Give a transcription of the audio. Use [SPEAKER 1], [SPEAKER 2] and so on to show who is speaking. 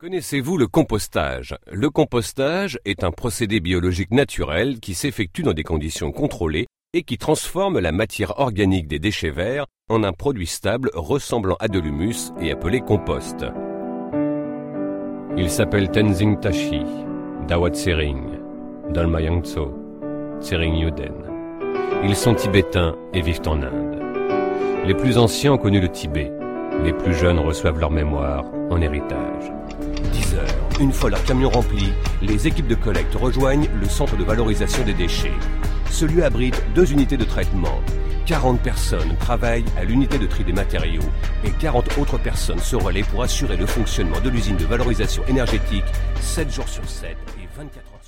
[SPEAKER 1] Connaissez-vous le compostage? Le compostage est un procédé biologique naturel qui s'effectue dans des conditions contrôlées et qui transforme la matière organique des déchets verts en un produit stable ressemblant à de l'humus et appelé compost. Ils s'appellent Tenzing Tashi, Dawat Tsering, Dolma Yangtso, Tsering Yuden. Ils sont tibétains et vivent en Inde. Les plus anciens ont connu le Tibet. Les plus jeunes reçoivent leur mémoire en héritage. 10 heures, une fois leur camion rempli, les équipes de collecte rejoignent le centre de valorisation des déchets. Ce lieu abrite 2 unités de traitement. 40 personnes travaillent à l'unité de tri des matériaux et 40 autres personnes se relaient pour assurer le fonctionnement de l'usine de valorisation énergétique 7 jours sur 7 et 24 heures.